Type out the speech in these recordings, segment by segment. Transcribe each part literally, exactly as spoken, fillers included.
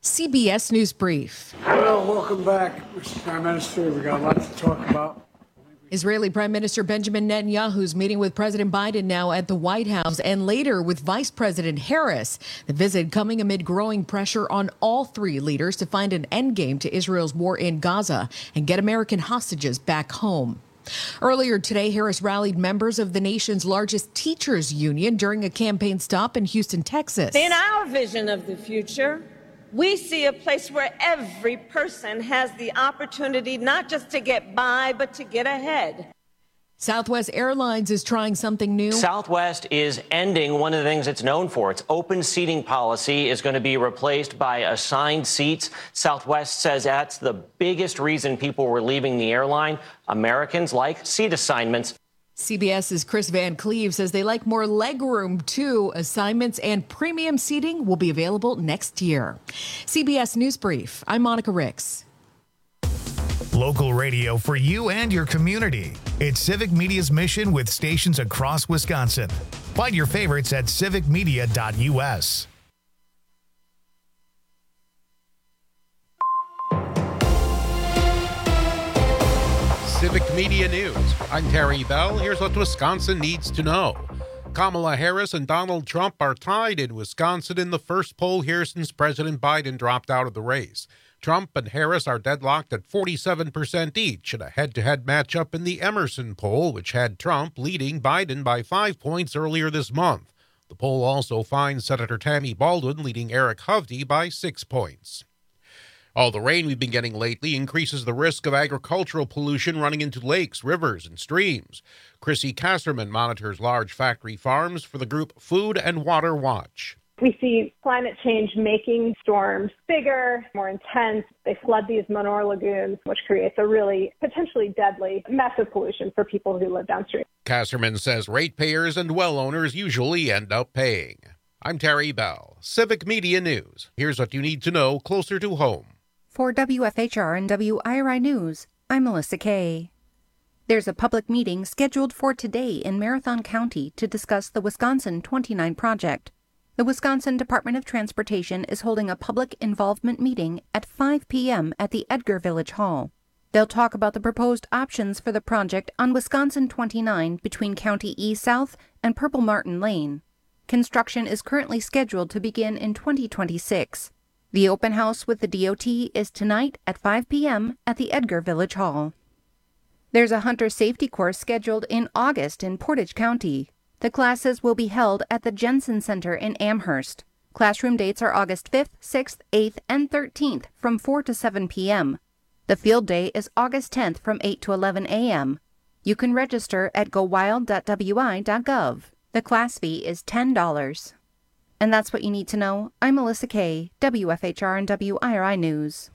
C B S News Brief. Well, welcome back, Mister Prime Minister. We got a lot to talk about. Israeli Prime Minister Benjamin Netanyahu is meeting with President Biden now at the White House and later with Vice President Harris. The visit coming amid growing pressure on all three leaders to find an endgame to Israel's war in Gaza and get American hostages back home. Earlier today, Harris rallied members of the nation's largest teachers union during a campaign stop in Houston, Texas. In our vision of the future, we see a place where every person has the opportunity not just to get by, but to get ahead. Southwest Airlines is trying something new. Southwest is ending one of the things it's known for. Its open seating policy is going to be replaced by assigned seats. Southwest says that's the biggest reason people were leaving the airline. Americans like seat assignments. CBS's Chris Van Cleve says they like more legroom, too. Assignments and premium seating will be available next year. C B S News Brief. I'm Monica Ricks. Local radio for you and your community. It's Civic Media's mission with stations across Wisconsin. Find your favorites at civic media dot u s. Civic Media News. I'm Terry Bell. Here's what Wisconsin needs to know. Kamala Harris and Donald Trump are tied in Wisconsin in the first poll here since President Biden dropped out of the race. Trump and Harris are deadlocked at forty-seven percent each in a head-to-head matchup in the Emerson poll, which had Trump leading Biden by five points earlier this month. The poll also finds Senator Tammy Baldwin leading Eric Hovde by six points. All the rain we've been getting lately increases the risk of agricultural pollution running into lakes, rivers, and streams. Chrissy Kasserman monitors large factory farms for the group Food and Water Watch. We see climate change making storms bigger, more intense. They flood these manure lagoons, which creates a really potentially deadly, massive pollution for people who live downstream. Kasserman says ratepayers and well owners usually end up paying. I'm Terry Bell, Civic Media News. Here's what you need to know closer to home. For W F H R and W I R I News, I'm Melissa Kay. There's a public meeting scheduled for today in Marathon County to discuss the Wisconsin twenty-nine project. The Wisconsin Department of Transportation is holding a public involvement meeting at five p.m. at the Edgar Village Hall. They'll talk about the proposed options for the project on Wisconsin twenty-nine between County E South and Purple Martin Lane. Construction is currently scheduled to begin in twenty twenty-six. The open house with the D O T is tonight at five p.m. at the Edgar Village Hall. There's a hunter safety course scheduled in August in Portage County. The classes will be held at the Jensen Center in Amherst. Classroom dates are August fifth, sixth, eighth, and thirteenth from four to seven p.m. The field day is August tenth from eight to eleven a.m. You can register at go wild dot w i dot gov. The class fee is ten dollars. And that's what you need to know. I'm Melissa Kay, W F H R and W I R I News.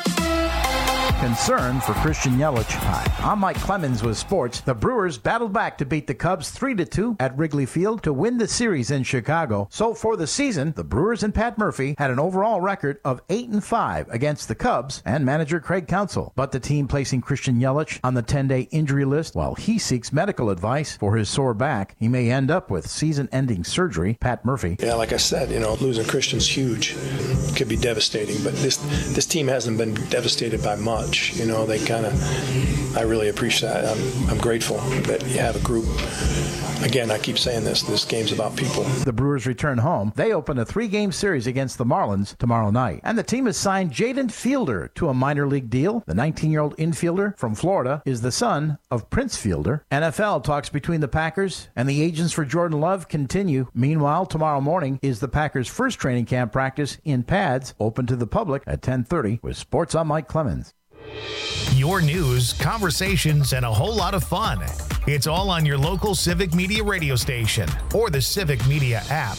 Concern for Christian Yelich. Hi, I'm Mike Clemens with sports. The Brewers battled back to beat the Cubs three to two at Wrigley Field to win the series in Chicago. So for the season, the Brewers and Pat Murphy had an overall record of eight and five against the Cubs and manager Craig Counsell. But the team placing Christian Yelich on the ten-day injury list while he seeks medical advice for his sore back. He may end up with season-ending surgery. Pat Murphy. Yeah, like I said, you know, losing Christian's huge. It could be devastating, but this this team hasn't been devastated by much. You know, they kind of, I really appreciate that. I'm, I'm grateful that you have a group. Again, I keep saying this, this game's about people. The Brewers return home. They open a three-game series against the Marlins tomorrow night. And the team has signed Jaden Fielder to a minor league deal. The nineteen-year-old infielder from Florida is the son of Prince Fielder. N F L talks between the Packers and the agents for Jordan Love continue. Meanwhile, tomorrow morning is the Packers' first training camp practice in pads, open to the public at ten thirty. With sports, I'm Mike Clemens. Your news, conversations, and a whole lot of fun. It's all on your local Civic Media radio station or the Civic Media app.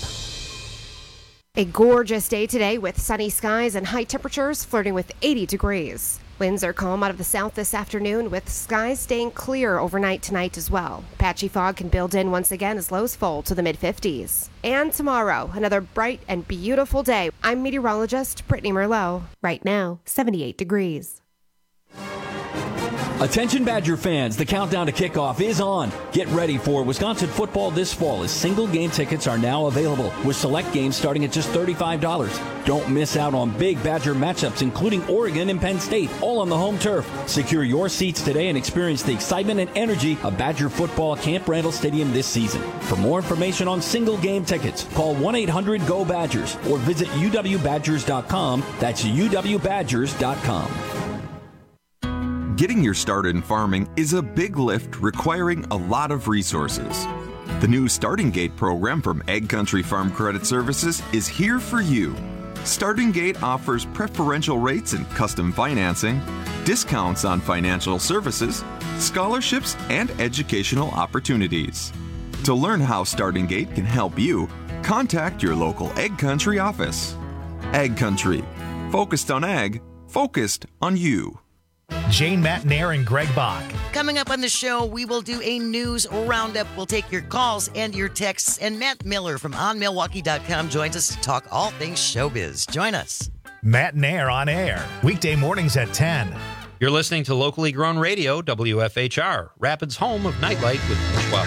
A gorgeous day today with sunny skies and high temperatures flirting with eighty degrees. Winds are calm out of the south this afternoon with skies staying clear overnight tonight as well. Patchy fog can build in once again as lows fall to the mid fifties. And tomorrow, another bright and beautiful day. I'm meteorologist Brittany Merlot. Right now, seventy-eight degrees. Attention Badger fans, the countdown to kickoff is on. Get ready for Wisconsin football this fall as single game tickets are now available with select games starting at just thirty-five dollars. Don't miss out on big Badger matchups including Oregon and Penn State, all on the home turf. Secure your seats today and experience the excitement and energy of Badger football at Camp Randall Stadium this season. For more information on single game tickets, call one eight hundred G O Badgers or visit U W Badgers dot com. That's U W Badgers dot com. Getting your start in farming is a big lift requiring a lot of resources. The new Starting Gate program from Ag Country Farm Credit Services is here for you. Starting Gate offers preferential rates and custom financing, discounts on financial services, scholarships, and educational opportunities. To learn how Starting Gate can help you, contact your local Ag Country office. Ag Country, focused on ag, focused on you. Jane Matnair and Greg Bach. Coming up on the show, we will do a news roundup. We'll take your calls and your texts. And Matt Miller from on milwaukee dot com joins us to talk all things showbiz. Join us. Matt Nair on air, weekday mornings at ten. You're listening to locally grown radio, W F H R, Rapids' home of Nightlight with Schwab.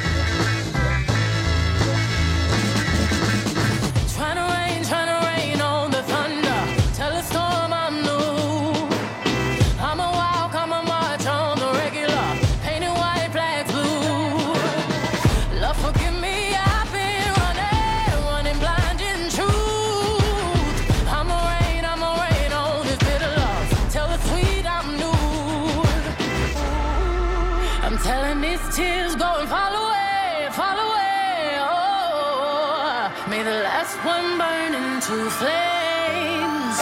Tears go and fall away, fall away. Oh, may the last one burn into flames.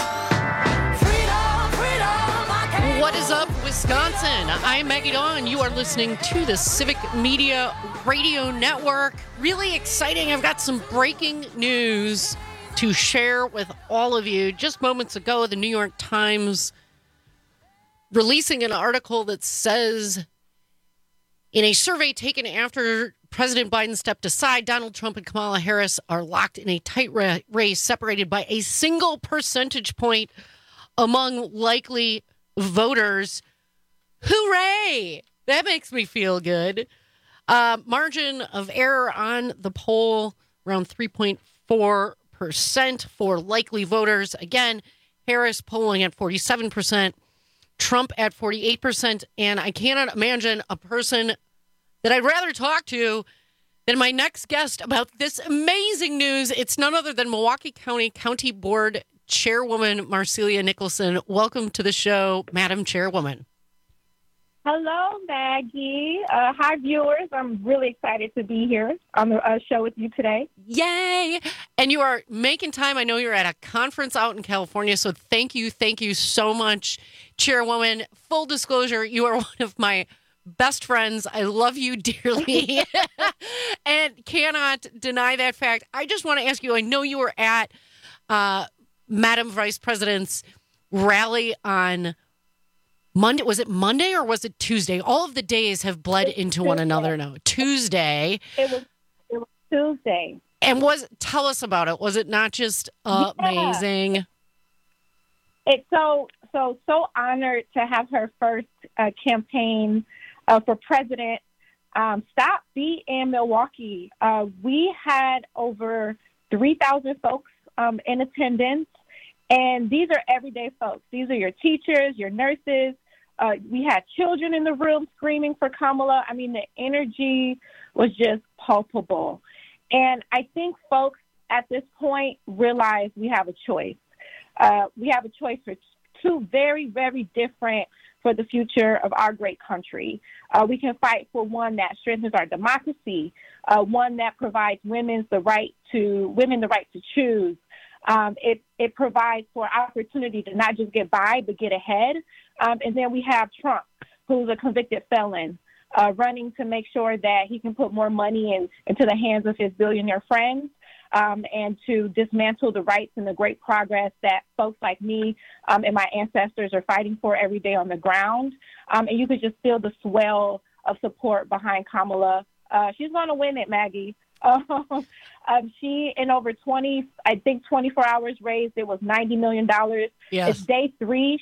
Freedom, freedom, I can't. What is up, Wisconsin? I'm Maggie Dawn. You are listening to the Civic Media Radio Network. Really exciting. I've got some breaking news to share with all of you. Just moments ago, the New York Times releasing an article that says, in a survey taken after President Biden stepped aside, Donald Trump and Kamala Harris are locked in a tight race separated by a single percentage point among likely voters. Hooray! That makes me feel good. Uh, margin of error on the poll, around three point four percent for likely voters. Again, Harris polling at forty-seven percent. Trump at forty-eight percent, and I cannot imagine a person that I'd rather talk to than my next guest about this amazing news. It's none other than Milwaukee County County Board Chairwoman Marcelia Nicholson. Welcome to the show, Madam Chairwoman. Hello, Maggie. Uh, hi, viewers. I'm really excited to be here on the uh, show with you today. Yay! And you are making time. I know you're at a conference out in California, so thank you, thank you so much, Chairwoman. Full disclosure, you are one of my best friends. I love you dearly and cannot deny that fact. I just want to ask you, I know you were at uh, Madam Vice President's rally on Monday. Was it Monday or was it Tuesday? All of the days have bled into Tuesday. One another now. Tuesday. It was, it was Tuesday. And was tell us about it. Was it not just uh, yeah. amazing? It's so, so, so honored to have her first uh, campaign uh, for president um, stop be in Milwaukee. Uh, we had over three thousand folks um, in attendance, and these are everyday folks. These are your teachers, your nurses. Uh, we had children in the room screaming for Kamala. I mean, the energy was just palpable. And I think folks at this point realize we have a choice. Uh, we have a choice for two very, very different for the future of our great country. Uh, we can fight for one that strengthens our democracy, uh, one that provides women's the right to women the right to choose. Um, it, it provides for opportunity to not just get by, but get ahead. Um, and then we have Trump, who's a convicted felon, uh, running to make sure that he can put more money in, into the hands of his billionaire friends. Um, and to dismantle the rights and the great progress that folks like me um, and my ancestors are fighting for every day on the ground. Um, and you could just feel the swell of support behind Kamala. Uh, she's going to win it, Maggie. Um, um, she, in over twenty, I think twenty-four hours raised, it was ninety million dollars. Yes. It's day three. She's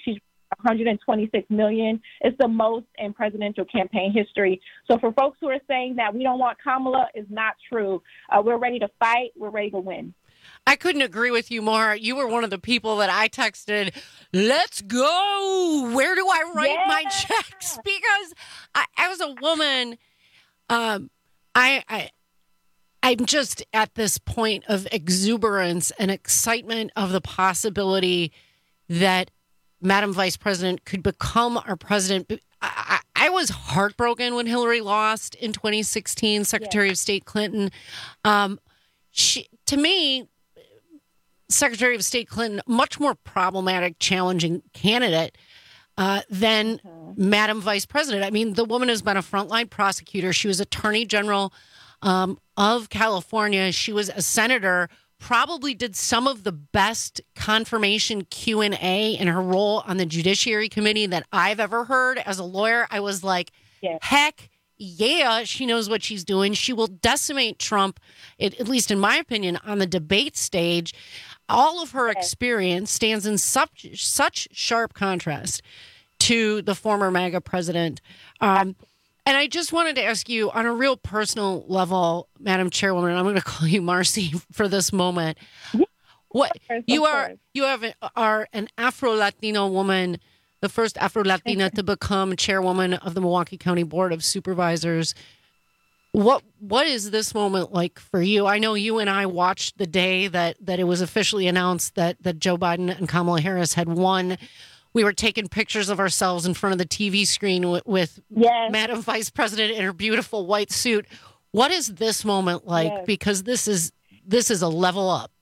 one hundred twenty-six million dollars. It's the most in presidential campaign history. So for folks who are saying that we don't want Kamala, is not true. Uh, we're ready to fight. We're ready to win. I couldn't agree with you more. You were one of the people that I texted, let's go. Where do I write yeah. my checks? Because I, as a woman, um, I, I, I'm just at this point of exuberance and excitement of the possibility that Madam Vice President could become our president. I, I, I was heartbroken when Hillary lost in twenty sixteen, Secretary yeah. of State Clinton. Um, she, to me, Secretary of State Clinton, much more problematic, challenging candidate uh, than mm-hmm. Madam Vice President. I mean, the woman has been a frontline prosecutor. She was Attorney General um, of California. She was a senator, probably did some of the best confirmation Q and A in her role on the Judiciary Committee that I've ever heard. As a lawyer, I was like, yeah. heck yeah, she knows what she's doing. She will decimate Trump, it, at least in my opinion, on the debate stage. All of her experience stands in such, such sharp contrast to the former MAGA president. Um, and I just wanted to ask you on a real personal level, Madam Chairwoman, I'm going to call you Marcy for this moment. What you are, you have are an Afro-Latino woman, the first Afro-Latina to become chairwoman of the Milwaukee County Board of Supervisors. What what is this moment like for you? I know you and I watched the day that, that it was officially announced that, that Joe Biden and Kamala Harris had won. We were taking pictures of ourselves in front of the T V screen with, with yes. Madam Vice President in her beautiful white suit. What is this moment like? Yes. Because this is this is a level up.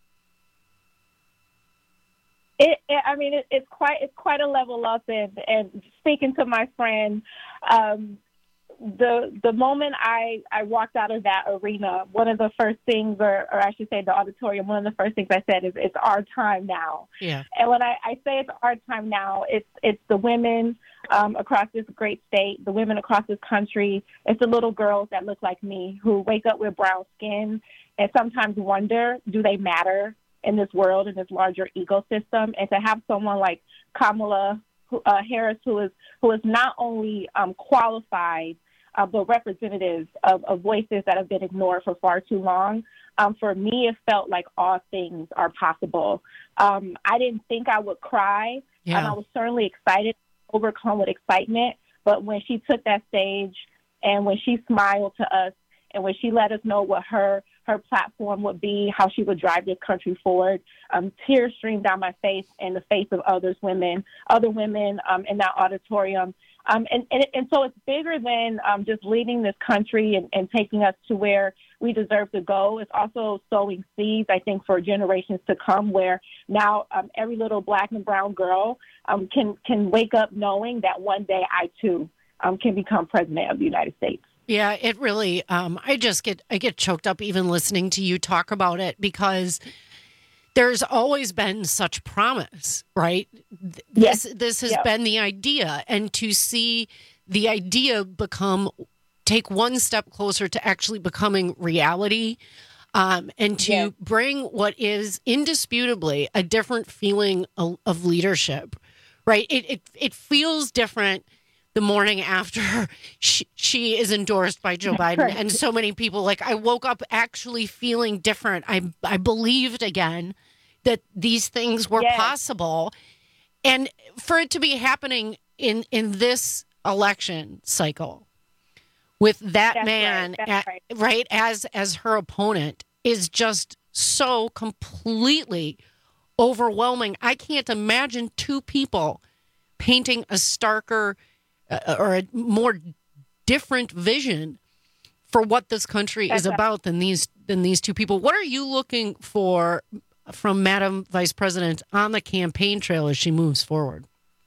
It, it, I mean, it, it's quite it's quite a level up. And, and speaking to my friend, um, the the moment I, I walked out of that arena, one of the first things, or, or I should say the auditorium, one of the first things I said is, it's our time now. Yeah. And when I, I say it's our time now, it's it's the women um, across this great state, the women across this country. It's the little girls that look like me who wake up with brown skin and sometimes wonder, do they matter in this world, in this larger ecosystem? And to have someone like Kamala uh, Harris, who is who is not only um, qualified, Uh, but representatives of, of voices that have been ignored for far too long. Um, for me, it felt like all things are possible. Um, I didn't think I would cry. Yeah. Um, I was certainly excited, overcome with excitement. But when she took that stage and when she smiled to us and when she let us know what her her platform would be, how she would drive this country forward, um, tears streamed down my face and the face of others women, other women um, in that auditorium. Um, and, and, and so it's bigger than um, just leading this country and, and taking us to where we deserve to go. It's also sowing seeds, I think, for generations to come, where now um, every little black and brown girl um, can, can wake up knowing that one day I, too, um, can become president of the United States. Yeah, it really, um, I just get, I get choked up even listening to you talk about it, because there's always been such promise, right? Yes. This, this has yep. been the idea. And to see the idea become, take one step closer to actually becoming reality, um, and to yes. bring what is indisputably a different feeling of, of leadership, right? It, it, it feels different the morning after she, she is endorsed by Joe Biden. Right. And so many people, like, I woke up actually feeling different. I, I believed again that these things were yes. possible. And for it to be happening in, in this election cycle with that That's man, right. at, right. right, as, as her opponent is just so completely overwhelming. I can't imagine two people painting a starker uh, or a more different vision for what this country That's is right. about than these than these two people. What are you looking for from Madam Vice President on the campaign trail as she moves forward?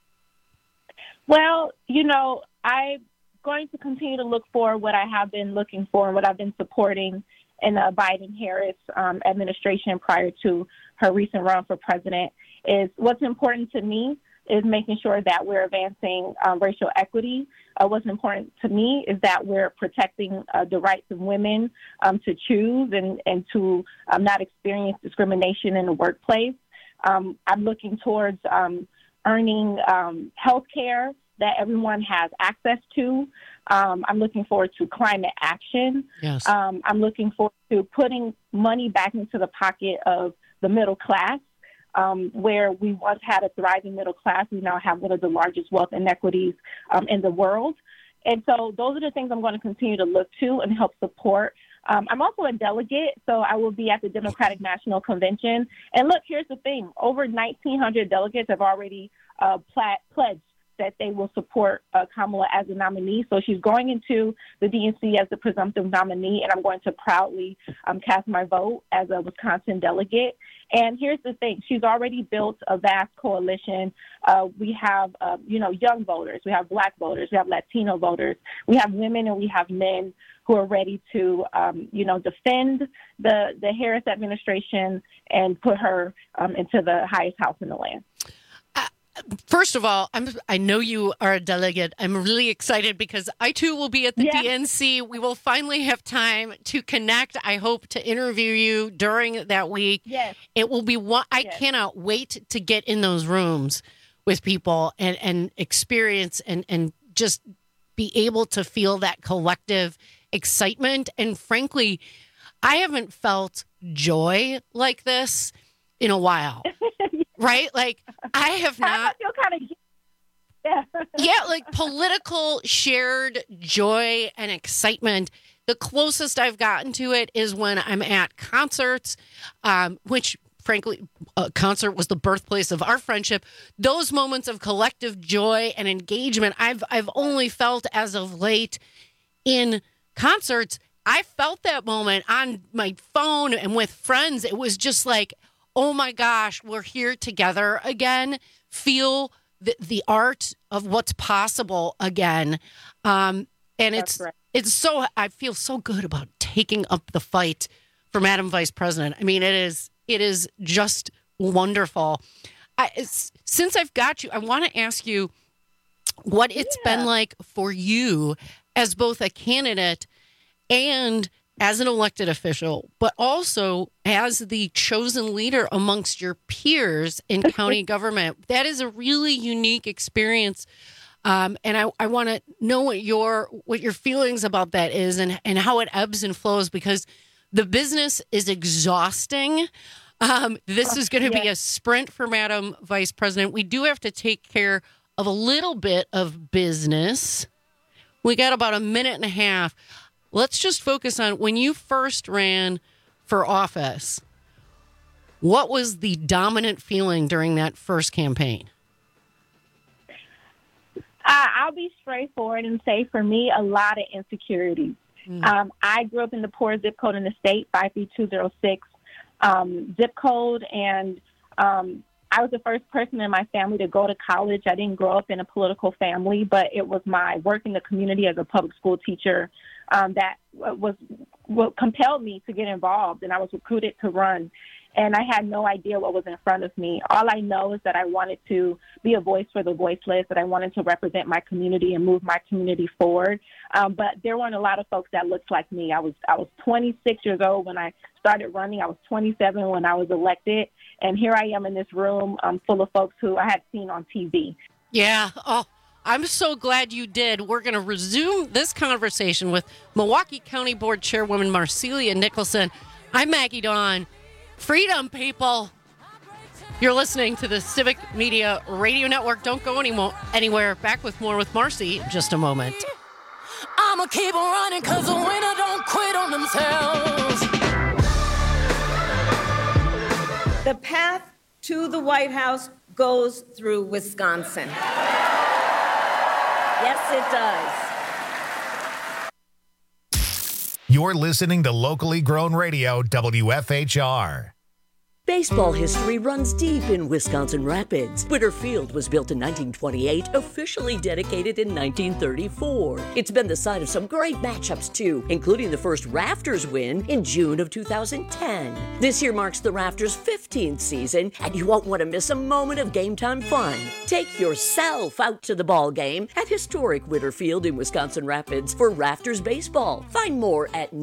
Well, you know, I'm going to continue to look for what I have been looking for and what I've been supporting in the Biden-Harris um, administration prior to her recent run for president. Is what's important to me is making sure that we're advancing um, racial equity. Uh, what's important to me is that we're protecting uh, the rights of women um, to choose and, and to um, not experience discrimination in the workplace. Um, I'm looking towards um, earning um, health care that everyone has access to. Um, I'm looking forward to climate action. Yes. Um, I'm looking forward to putting money back into the pocket of the middle class, um, where we once had a thriving middle class. We now have one of the largest wealth inequities um, in the world. And so those are the things I'm going to continue to look to and help support. Um, I'm also a delegate, so I will be at the Democratic National Convention. And look, here's the thing. Over nineteen hundred delegates have already uh, pla- pledged that they will support uh, Kamala as a nominee. So she's going into the D N C as the presumptive nominee, and I'm going to proudly um, cast my vote as a Wisconsin delegate. And here's the thing. She's already built a vast coalition. Uh, we have, uh, you know, young voters. We have Black voters. We have Latino voters. We have women and we have men who are ready to, um, you know, defend the, the Harris administration and put her um, into the highest house in the land. First of all, I'm, I know you are a delegate. I'm really excited because I, too, will be at the yes. D N C. We will finally have time to connect. I hope to interview you during that week. Yes. It will be one. I yes. cannot wait to get in those rooms with people and, and experience and, and just be able to feel that collective excitement. And frankly, I haven't felt joy like this in a while. Right? Like, I have not. I feel kind of. Yeah. yeah, like political shared joy and excitement. The closest I've gotten to it is when I'm at concerts, um, which, frankly, a concert was the birthplace of our friendship. Those moments of collective joy and engagement, I've I've only felt as of late in concerts. I felt that moment on my phone and with friends. It was just like, oh my gosh, we're here together again. Feel the, the art of what's possible again. Um, and That's it's right. it's so, I feel so good about taking up the fight for Madam Vice President. I mean, it is it is just wonderful. I, it's, since I've got you, I want to ask you what it's Yeah. been like for you as both a candidate and as an elected official, but also as the chosen leader amongst your peers in county government. That is a really unique experience. Um, and I, I want to know what your what your feelings about that is and, and how it ebbs and flows, because the business is exhausting. Um, this is going to be a sprint for Madam Vice President. We do have to take care of a little bit of business. We got about a minute and a half. Let's just focus on when you first ran for office. What was the dominant feeling during that first campaign? Uh, I'll be straightforward and say, for me, a lot of insecurity. Mm. Um, I grew up in the poorest zip code in the state, five three two zero six um, zip code, and um, I was the first person in my family to go to college. I didn't grow up in a political family, but it was my work in the community as a public school teacher um, that was what compelled me to get involved, and I was recruited to run. And I had no idea what was in front of me. All I know is that I wanted to be a voice for the voiceless, that I wanted to represent my community and move my community forward. Um, but there weren't a lot of folks that looked like me. I was I was twenty-six years old when I started running. I was twenty-seven when I was elected. And here I am in this room um, full of folks who I had seen on T V. Yeah. Oh, I'm so glad you did. We're going to resume this conversation with Milwaukee County Board Chairwoman Marcelia Nicholson. I'm Maggie Dawn. Freedom, people. You're listening to the Civic Media Radio Network. Don't go any- anywhere. Back with more with Marcy in just a moment. I'ma keep on running because the winner don't quit on themselves. The path to the White House goes through Wisconsin. Yes, it does. You're listening to locally grown radio, W F H R. Baseball history runs deep in Wisconsin Rapids. Witter Field was built in nineteen twenty-eight, officially dedicated in nineteen thirty-four. It's been the site of some great matchups, too, including the first Rafters win in June of two thousand ten. This year marks the Rafters' fifteenth season, and you won't want to miss a moment of game-time fun. Take yourself out to the ball game at historic Witter Field in Wisconsin Rapids for Rafters Baseball. Find more at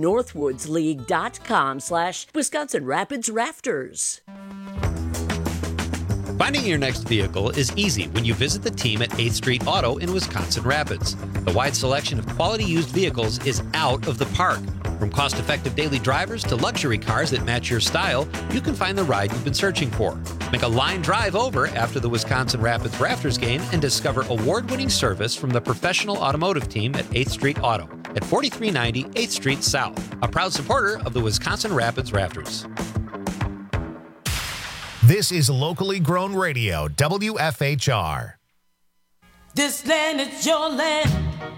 northwoodsleague.com slash Wisconsin Rapids Rafters. Finding your next vehicle is easy when you visit the team at eighth Street Auto in Wisconsin Rapids. The wide selection of quality used vehicles is out of the park. From cost-effective daily drivers to luxury cars that match your style, you can find the ride you've been searching for. Make a line drive over after the Wisconsin Rapids Rafters game and discover award-winning service from the professional automotive team at eighth Street Auto at forty-three ninety eighth Street South, a proud supporter of the Wisconsin Rapids Rafters. This is locally grown radio, W F H R. This land is your land.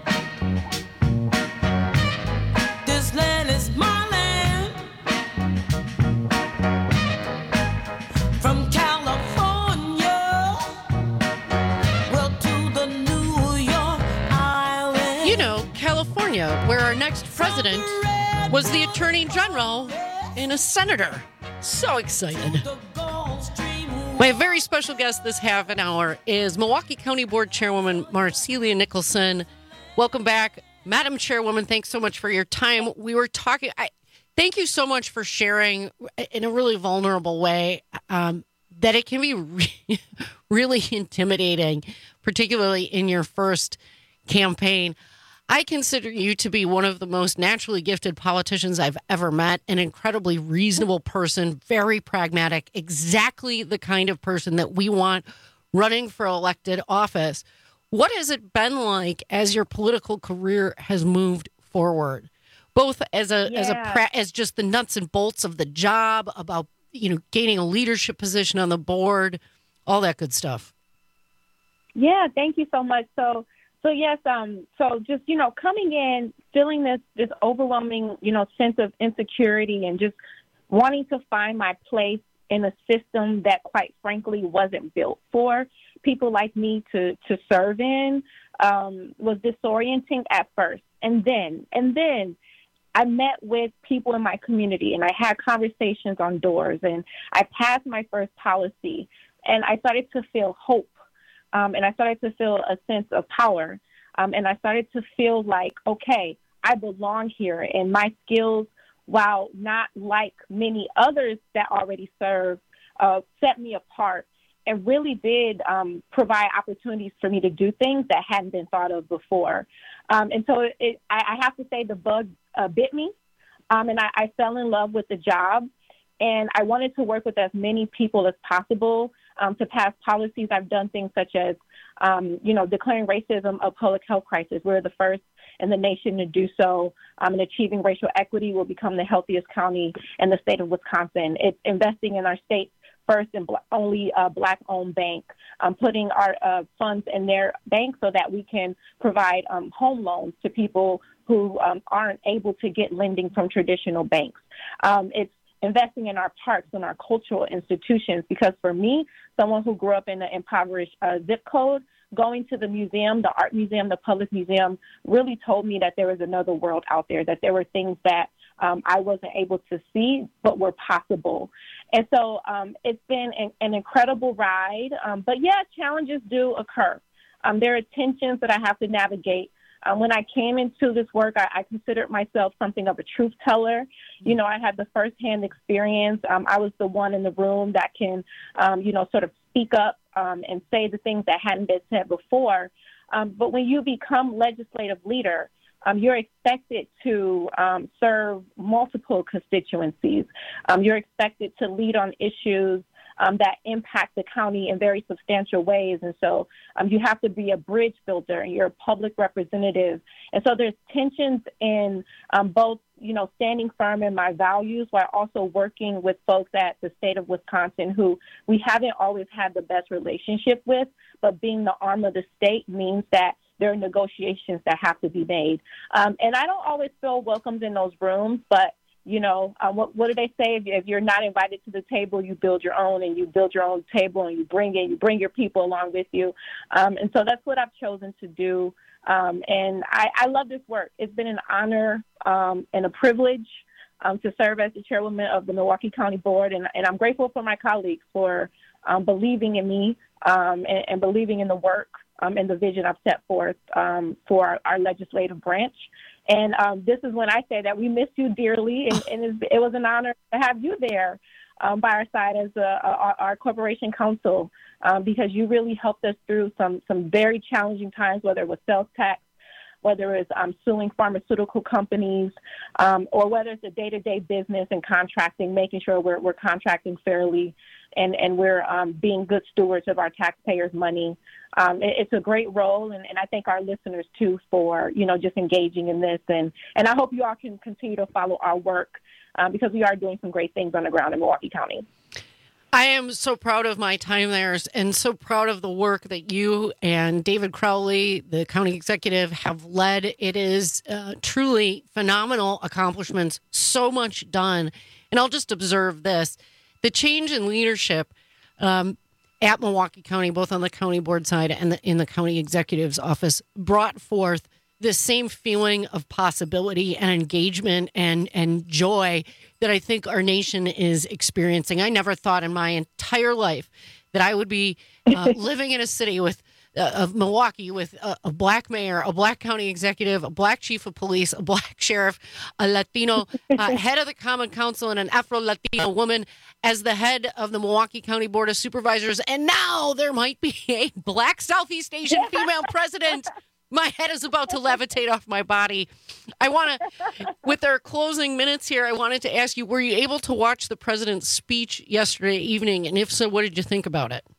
This land is my land. From California, well, to the New York Island. You know, California, where our next president was the attorney general and a senator. So excited. My very special guest this half an hour is Milwaukee County Board Chairwoman Marcelia Nicholson. Welcome back, Madam Chairwoman. Thanks so much for your time. We were talking. I, thank you so much for sharing in a really vulnerable way um, that it can be re- really intimidating, particularly in your first campaign. I consider you to be one of the most naturally gifted politicians I've ever met, an incredibly reasonable person, very pragmatic, exactly the kind of person that we want running for elected office. What has it been like as your political career has moved forward, both as a yeah. as a pra- as just the nuts and bolts of the job, about, you know, gaining a leadership position on the board, all that good stuff? Yeah, thank you so much. So. So, yes, um, so just, you know, coming in, feeling this, this overwhelming, you know, sense of insecurity and just wanting to find my place in a system that, quite frankly, wasn't built for people like me to, to serve in um, was disorienting at first. And then, and then I met with people in my community and I had conversations on doors and I passed my first policy and I started to feel hope. Um, and I started to feel a sense of power. Um, and I started to feel like, okay, I belong here. And my skills, while not like many others that already serve, uh, set me apart and really did um, provide opportunities for me to do things that hadn't been thought of before. Um, and so it, I, I have to say the bug uh, bit me. Um, and I, I fell in love with the job. And I wanted to work with as many people as possible um, to pass policies. I've done things such as, um, you know, declaring racism a public health crisis. We're the first in the nation to do so. Um, and achieving racial equity will become the healthiest county in the state of Wisconsin. It's investing in our state's first and bl- only uh, Black-owned bank, um, putting our uh, funds in their bank so that we can provide um, home loans to people who um, aren't able to get lending from traditional banks. Um, it's investing in our parks and our cultural institutions, because for me, someone who grew up in an impoverished uh, zip code, going to the museum, the art museum, the public museum, really told me that there was another world out there, that there were things that um, I wasn't able to see but were possible. And so um, it's been an, an incredible ride. Um, but, yeah, challenges do occur. Um, there are tensions that I have to navigate. Um, when I came into this work, I, I considered myself something of a truth teller. You know, I had the firsthand experience. Um, I was the one in the room that can, um, you know, sort of speak up um, and say the things that hadn't been said before. Um, but when you become legislative leader, um, you're expected to um, serve multiple constituencies. Um, you're expected to lead on issues Um, that impact the county in very substantial ways. And so um, you have to be a bridge builder and you're a public representative. And so there's tensions in um, both, you know, standing firm in my values while also working with folks at the state of Wisconsin who we haven't always had the best relationship with, but being the arm of the state means that there are negotiations that have to be made. Um, and I don't always feel welcomed in those rooms, but You know, uh, what, what do they say? If, if you're not invited to the table, you build your own, and you build your own table, and you bring in, you bring your people along with you. Um, and so that's what I've chosen to do. Um, and I, I love this work. It's been an honor um, and a privilege um, to serve as the chairwoman of the Milwaukee County Board. And, and I'm grateful for my colleagues for um, believing in me um, and, and believing in the work um, and the vision I've set forth um, for our, our legislative branch. And um, this is when I say that we miss you dearly, and, and it was an honor to have you there. um, by our side as a, a, our, our corporation counsel, um, because you really helped us through some some very challenging times, whether it was sales tax, whether it's um, suing pharmaceutical companies, um, or whether it's a day-to-day business and contracting, making sure we're, we're contracting fairly and, and we're um, being good stewards of our taxpayers' money. Um, it, it's a great role, and, and I thank our listeners, too, for, you know, just engaging in this. And, and I hope you all can continue to follow our work um, because we are doing some great things on the ground in Milwaukee County. I am so proud of my time there and so proud of the work that you and David Crowley, the county executive, have led. It is uh, truly phenomenal accomplishments, so much done. And I'll just observe this. The change in leadership um, at Milwaukee County, both on the county board side and the, in the county executive's office, brought forth this same feeling of possibility and engagement and, and joy that I think our nation is experiencing. I never thought in my entire life that I would be uh, living in a city with uh, of Milwaukee with a, a black mayor, a black county executive, a black chief of police, a black sheriff, a Latino uh, head of the Common Council, and an Afro-Latino woman as the head of the Milwaukee County Board of Supervisors. And now there might be a black Southeast Asian female president. My head is about to levitate off my body. I want to, with our closing minutes here, I wanted to ask you, were you able to watch the president's speech yesterday evening? And if so, what did you think about it?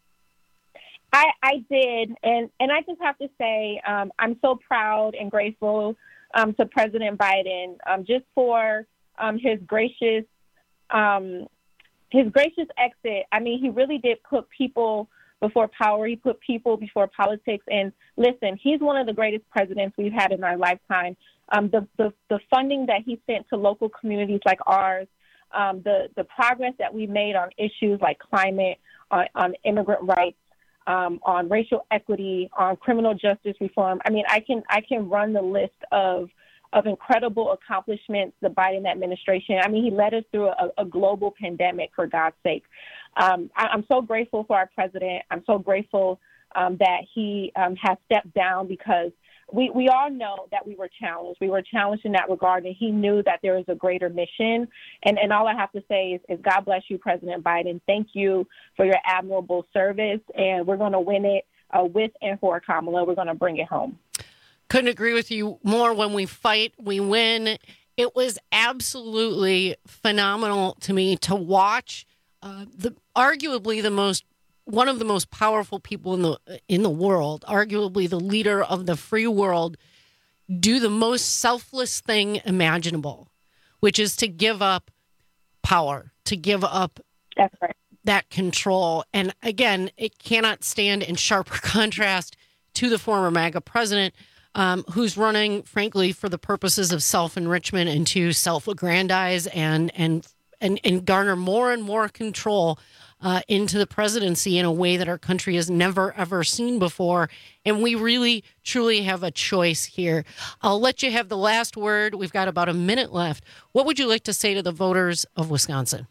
I, I did. And, and I just have to say, um, I'm so proud and grateful um, to President Biden um, just for um, his gracious, um, his gracious exit. I mean, he really did put people before power. He put people before politics. And listen, he's one of the greatest presidents we've had in our lifetime. Um, the, the, the funding that he sent to local communities like ours, um, the, the progress that we made on issues like climate, on, on immigrant rights, um, on racial equity, on criminal justice reform. I mean, I can I can run the list of of incredible accomplishments, the Biden administration. I mean, he led us through a, a global pandemic, for God's sake. Um, I, I'm so grateful for our president. I'm so grateful um, that he um, has stepped down because we, we all know that we were challenged. We were challenged in that regard, and he knew that there was a greater mission. And, and all I have to say is, is God bless you, President Biden. Thank you for your admirable service, and we're going to win it uh, with and for Kamala. We're going to bring it home. Couldn't agree with you more. When we fight, we win. It was absolutely phenomenal to me to watch uh, the arguably the most one of the most powerful people in the in the world, arguably the leader of the free world, do the most selfless thing imaginable, which is to give up power, to give up That's right. that control. And again, it cannot stand in sharper contrast to the former MAGA president. Um, who's running, frankly, for the purposes of self-enrichment and to self-aggrandize and and and, and garner more and more control uh, into the presidency in a way that our country has never, ever seen before. And we really, truly have a choice here. I'll let you have the last word. We've got about a minute left. What would you like to say to the voters of Wisconsin?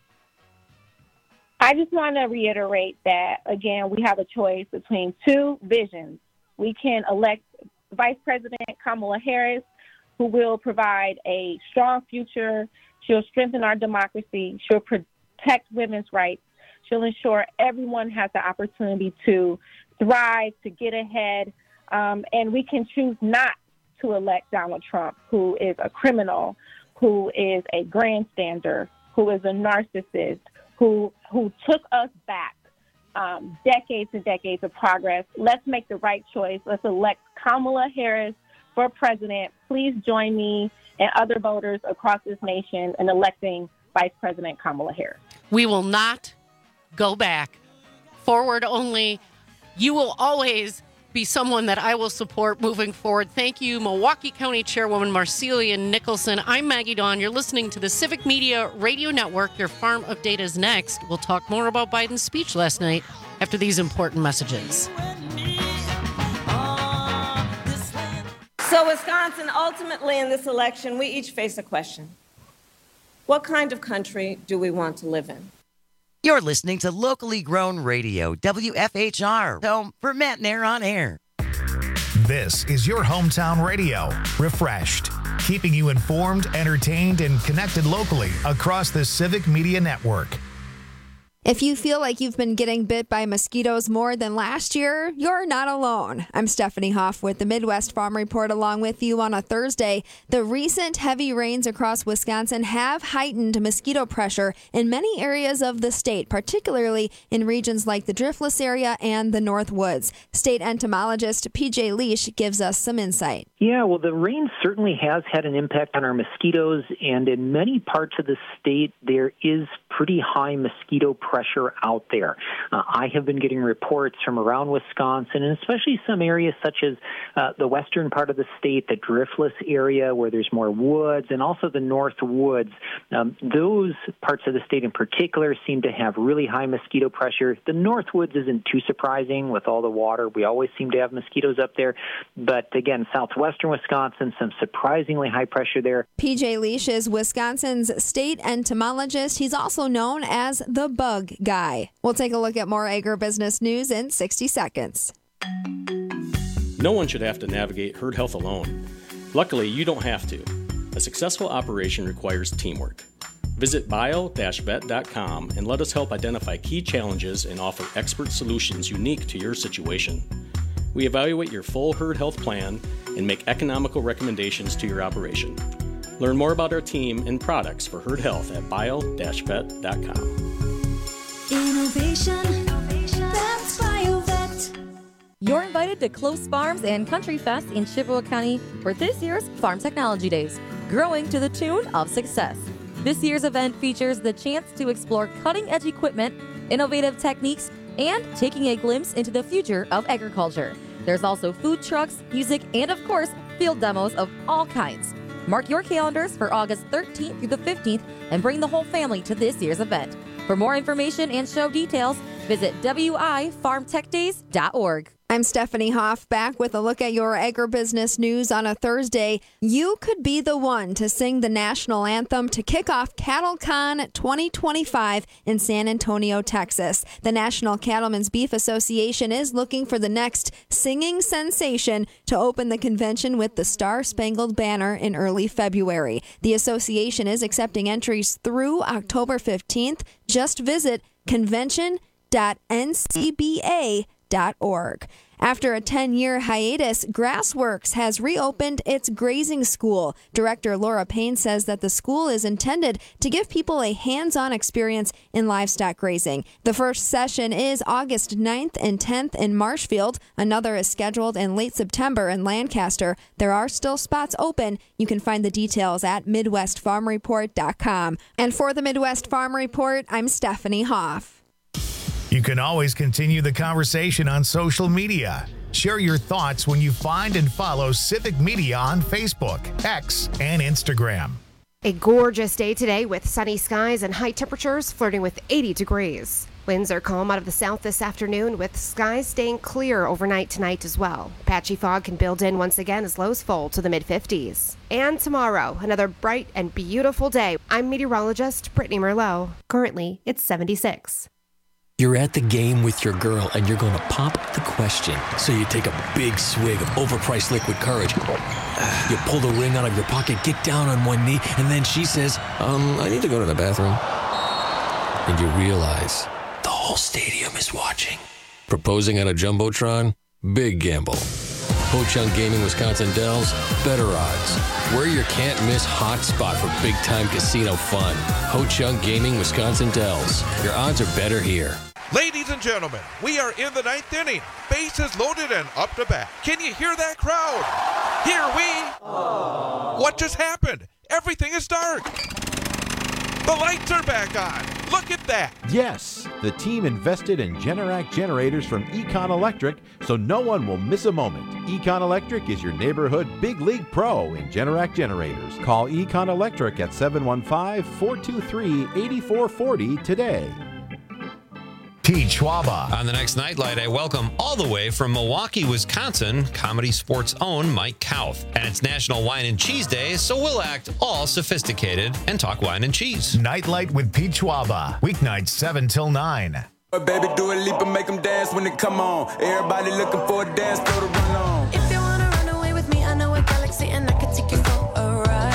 I just want to reiterate that, again, we have a choice between two visions. We can elect Vice President Kamala Harris, who will provide a strong future. She'll strengthen our democracy. She'll protect women's rights. She'll ensure everyone has the opportunity to thrive, to get ahead. Um, and we can choose not to elect Donald Trump, who is a criminal, who is a grandstander, who is a narcissist, who who took us back um, decades and decades of progress. Let's make the right choice. Let's elect Kamala Harris for president. Please join me and other voters across this nation in electing Vice President Kamala Harris. We will not go back. Forward only. You will always be someone that I will support moving forward. Thank you, Milwaukee County Chairwoman Marcelia Nicholson. I'm Maggie Dawn. You're listening to the Civic Media Radio Network. Your Farm Update is next. We'll talk more about Biden's speech last night after these important messages. So, Wisconsin, ultimately in this election, we each face a question. What kind of country do we want to live in? You're listening to locally grown radio, W F H R, home for Matt Nair on air. This is your hometown radio, refreshed, keeping you informed, entertained, and connected locally across the Civic Media Network. If you feel like you've been getting bit by mosquitoes more than last year, you're not alone. I'm Stephanie Hoff with the Midwest Farm Report along with you on a Thursday. The recent heavy rains across Wisconsin have heightened mosquito pressure in many areas of the state, particularly in regions like the Driftless area and the North Woods. State entomologist P J Leash gives us some insight. Yeah, well, the rain certainly has had an impact on our mosquitoes, and in many parts of the state, there is pretty high mosquito pressure out there. Uh, I have been getting reports from around Wisconsin, and especially some areas such as uh, the western part of the state, the Driftless area where there's more woods, and also the North Woods. Um, those parts of the state in particular seem to have really high mosquito pressure. The North Woods isn't too surprising with all the water. We always seem to have mosquitoes up there. But again, southwestern Wisconsin, some surprisingly high pressure there. P J Leash is Wisconsin's state entomologist. He's also known as the bug guy. We'll take a look at more agribusiness news in sixty seconds. No one should have to navigate herd health alone. Luckily, you don't have to. A successful operation requires teamwork. Visit bio dash vet dot com and let us help identify key challenges and offer expert solutions unique to your situation. We evaluate your full herd health plan and make economical recommendations to your operation. Learn more about our team and products for herd health at bio dash vet dot com. Innovation, that's BioVet. You're invited to Close Farms and Country Fest in Chippewa County for this year's Farm Technology Days, growing to the tune of success. This year's event features the chance to explore cutting-edge equipment, innovative techniques, and taking a glimpse into the future of agriculture. There's also food trucks, music, and of course, field demos of all kinds. Mark your calendars for August thirteenth through the fifteenth and bring the whole family to this year's event. For more information and show details, visit w i farm tech days dot org. I'm Stephanie Hoff, back with a look at your agribusiness news on a Thursday. You could be the one to sing the national anthem to kick off CattleCon twenty twenty-five in San Antonio, Texas. The National Cattlemen's Beef Association is looking for the next singing sensation to open the convention with the Star-Spangled Banner in early February. The association is accepting entries through October fifteenth. Just visit convention dot n c b a dot org. After a ten-year hiatus, Grassworks has reopened its grazing school. Director Laura Payne says that the school is intended to give people a hands-on experience in livestock grazing. The first session is August ninth and tenth in Marshfield. Another is scheduled in late September in Lancaster. There are still spots open. You can find the details at midwest farm report dot com. And for the Midwest Farm Report, I'm Stephanie Hoff. You can always continue the conversation on social media. Share your thoughts when you find and follow Civic Media on Facebook, X, and Instagram. A gorgeous day today with sunny skies and high temperatures flirting with eighty degrees. Winds are calm out of the south this afternoon with skies staying clear overnight tonight as well. Patchy fog can build in once again as lows fall to the mid fifties. And tomorrow, another bright and beautiful day. I'm meteorologist Brittany Merlot. Currently, it's seventy-six. You're at the game with your girl and you're going to pop the question. So you take a big swig of overpriced liquid courage. You pull the ring out of your pocket, get down on one knee, and then she says, um, I need to go to the bathroom. And you realize the whole stadium is watching. Proposing on a Jumbotron? Big gamble. Ho-Chunk Gaming Wisconsin Dells, better odds. We're your can't-miss hot spot for big-time casino fun. Ho-Chunk Gaming Wisconsin Dells. Your odds are better here. Ladies and gentlemen, we are in the ninth inning. Bases loaded and up to bat. Can you hear that crowd? Here we... Aww. What just happened? Everything is dark. The lights are back on. Look at that. Yes, the team invested in Generac generators from Econ Electric, so no one will miss a moment. Econ Electric is your neighborhood big league pro in Generac generators. Call Econ Electric at seven one five, four two three, eight four four zero today. Pete Schwaba. On the next Nightlight, I welcome all the way from Milwaukee, Wisconsin, Comedy Sports' own Mike Kauth. And it's National Wine and Cheese Day, so we'll act all sophisticated and talk wine and cheese. Nightlight with Pete Schwaba. Weeknights seven till nine. Baby, do a leap and make them dance when they come on. Everybody looking for a dance, throw the run on. If you wanna run away with me, I know a galaxy and I can take you for a ride.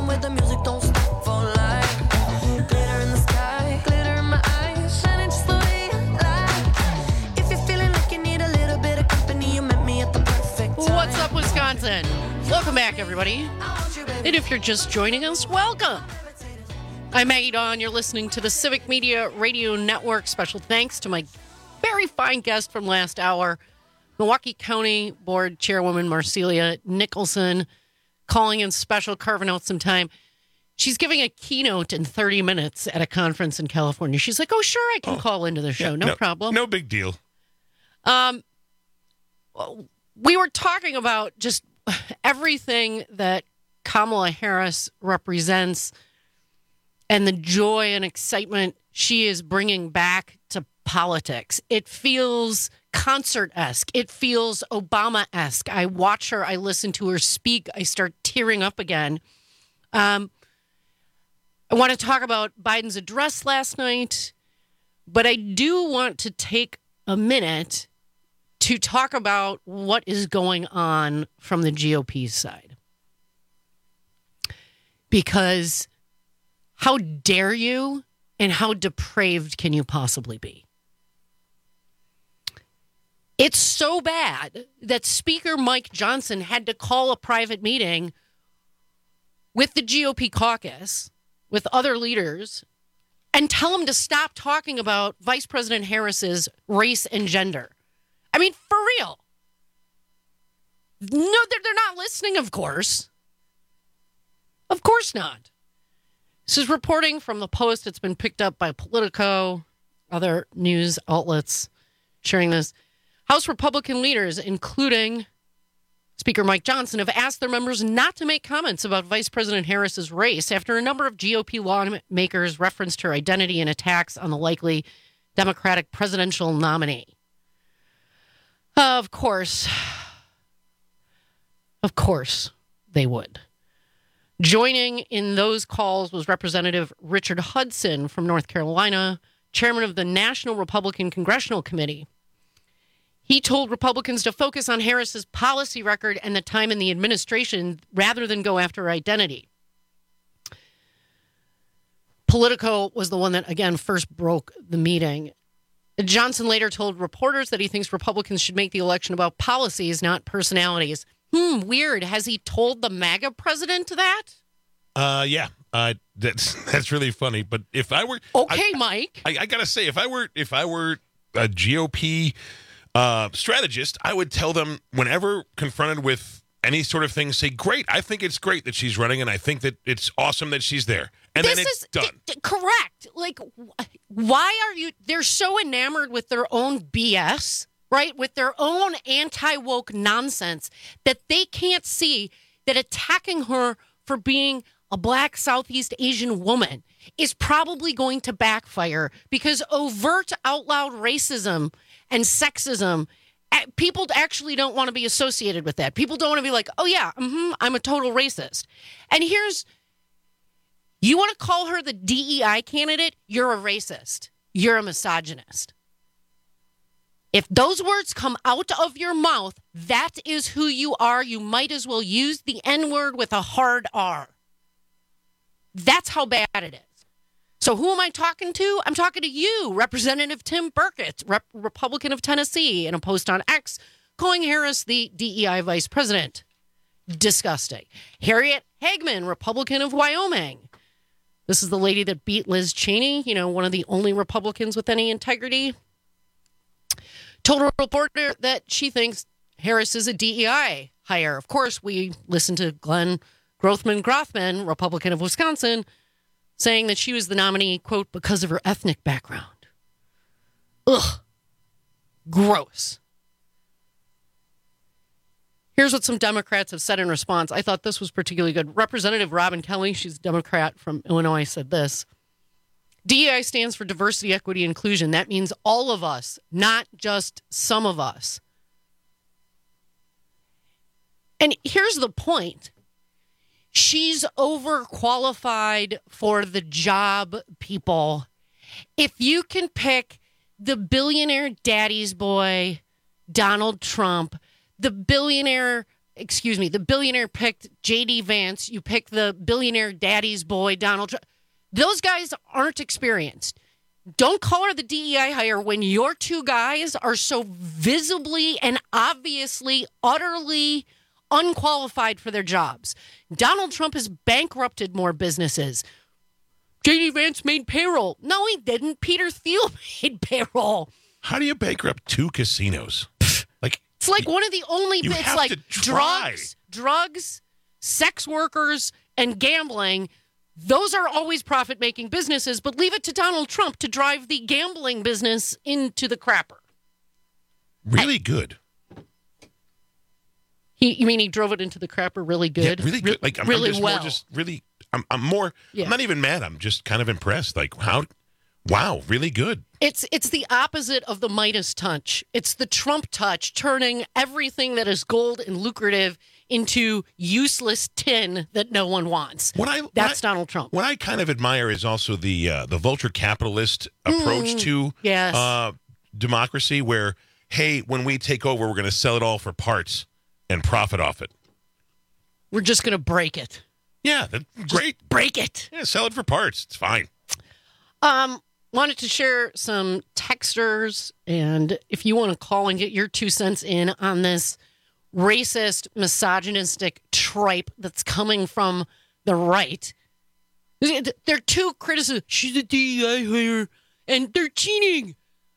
with the music, don't stop for life. Glitter in the sky, glitter in my eyes, shining just the way I like. If you're feeling like you need a little bit of company, you met me at the perfect time. What's up, Wisconsin? Welcome back, everybody. And if you're just joining us, welcome. I'm Maggie Dawn. You're listening to the Civic Media Radio Network. Special thanks to my very fine guest from last hour, Milwaukee County Board Chairwoman Marcelia Nicholson, calling in special, carving out some time. She's giving a keynote in thirty minutes at a conference in California. She's like, oh, sure, I can oh, call into the show. Yeah, no, no problem. No big deal. Um, we were talking about just everything that Kamala Harris represents and the joy and excitement she is bringing back to politics. It feels concert-esque. It feels Obama-esque. I watch her. I listen to her speak. I start tearing up again. Um, I want to talk about Biden's address last night, but I do want to take a minute to talk about what is going on from the G O P side. Because how dare you and how depraved can you possibly be? It's so bad that Speaker Mike Johnson had to call a private meeting with the G O P caucus, with other leaders, and tell them to stop talking about Vice President Harris's race and gender. I mean, for real. No, they're, they're not listening, of course. Of course not. This is reporting from the Post. It's been picked up by Politico, other news outlets sharing this. House Republican leaders, including Speaker Mike Johnson, have asked their members not to make comments about Vice President Harris's race after a number of G O P lawmakers referenced her identity in attacks on the likely Democratic presidential nominee. Of course. Of course they would. Joining in those calls was Representative Richard Hudson from North Carolina, chairman of the National Republican Congressional Committee. He told Republicans to focus on Harris's policy record and the time in the administration rather than go after her identity. Politico was the one that, again, first broke the meeting. Johnson later told reporters that he thinks Republicans should make the election about policies, not personalities. Hmm, weird. Has he told the MAGA president that? Uh, yeah. Uh, that's that's really funny. But if I were okay, I, Mike, I, I gotta say, if I were if I were a G O P uh, strategist, I would tell them whenever confronted with any sort of thing, say, "Great, I think it's great that she's running, and I think that it's awesome that she's there." And this then it's is done. D- d- correct. Like, why are you? They're so enamored with their own B S, right? With their own anti-woke nonsense that they can't see that attacking her for being a black Southeast Asian woman is probably going to backfire because overt, out loud racism and sexism, people actually don't want to be associated with that. People don't want to be like, oh, yeah, mm-hmm, I'm a total racist. And here's, you want to call her the D E I candidate? You're a racist. You're a misogynist. If those words come out of your mouth, that is who you are. You might as well use the N-word with a hard R. That's how bad it is. So who am I talking to? I'm talking to you, Representative Tim Burkett, Rep- Republican of Tennessee, in a post on X, calling Harris the D E I vice president. Disgusting. Harriet Hagman, Republican of Wyoming. This is the lady that beat Liz Cheney, you know, one of the only Republicans with any integrity. Told a reporter that she thinks Harris is a D E I hire. Of course, we listened to Glenn Grothman Grothman, Republican of Wisconsin, saying that she was the nominee, quote, because of her ethnic background. Ugh. Gross. Here's what some Democrats have said in response. I thought this was particularly good. Representative Robin Kelly, she's a Democrat from Illinois, said this. D E I stands for diversity, equity, inclusion. That means all of us, not just some of us. And here's the point. She's overqualified for the job, people. If you can pick the billionaire daddy's boy, Donald Trump, the billionaire excuse me, the billionaire picked J D Vance. You pick the billionaire daddy's boy, Donald Trump. Those guys aren't experienced. Don't call her the D E I hire when your two guys are so visibly and obviously, utterly unqualified for their jobs. Donald Trump has bankrupted more businesses. J D Vance made payroll. No, he didn't. Peter Thiel made payroll. How do you bankrupt two casinos? Like It's like one of the only you bits have like to try. drugs, drugs, sex workers, and gambling. Those are always profit-making businesses, but leave it to Donald Trump to drive the gambling business into the crapper. Really good. He, you mean he drove it into the crapper really good? Yeah, really good. Like I'm, really I'm just well. more just really I'm I'm more Yeah. I'm not even mad. I'm just kind of impressed. Like how wow, really good. It's it's the opposite of the Midas touch. It's the Trump touch, turning everything that is gold and lucrative into useless tin that no one wants. What I That's what I, Donald Trump. What I kind of admire is also the uh, the vulture capitalist approach Mm, to yes. uh, democracy, where hey, when we take over, we're going to sell it all for parts and profit off it. We're just going to break it. Yeah, that's great. Break it. Yeah, sell it for parts. It's fine. Um, wanted to share some texters, and if you want to call and get your two cents in on this racist, misogynistic tripe that's coming from the right. They're too criticism. She's a D E I hire, and they're cheating.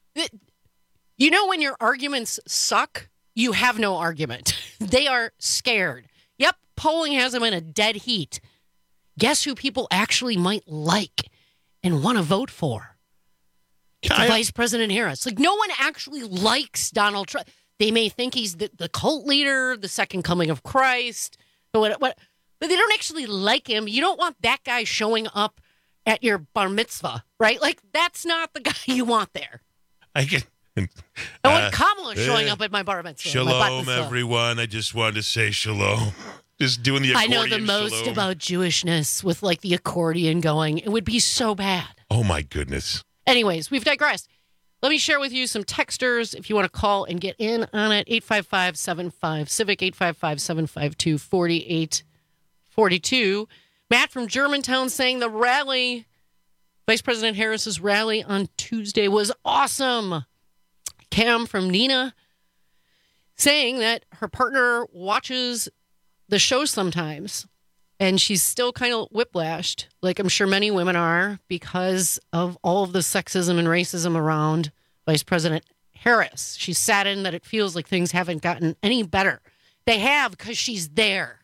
You know when your arguments suck, you have no argument. They are scared. Yep, polling has them in a dead heat. Guess who people actually might like and want to vote for? The I- Vice President Harris. Like, no one actually likes Donald Trump. They may think he's the, the cult leader, the second coming of Christ, but what, what, but they don't actually like him. You don't want that guy showing up at your bar mitzvah, right? Like, that's not the guy you want there. I can. I want Kamala showing eh, up at my bar mitzvah. my bat Shalom, mitzvah. everyone. I just wanted to say shalom. Just doing the I accordion. know the most shalom. about Jewishness with like the accordion going. It would be so bad. Oh my goodness. Anyways, we've digressed. Let me share with you some texters if you want to call and get in on it. eight five five, seven five, Civic, eight five five, seven five two, four eight four two. Matt from Germantown saying the rally, Vice President Harris's rally on Tuesday was awesome. Cam from Nina saying that her partner watches the show sometimes and she's still kind of whiplashed, like I'm sure many women are, because of all of the sexism and racism around Vice President Harris. She's saddened that it feels like things haven't gotten any better. They have, because she's there.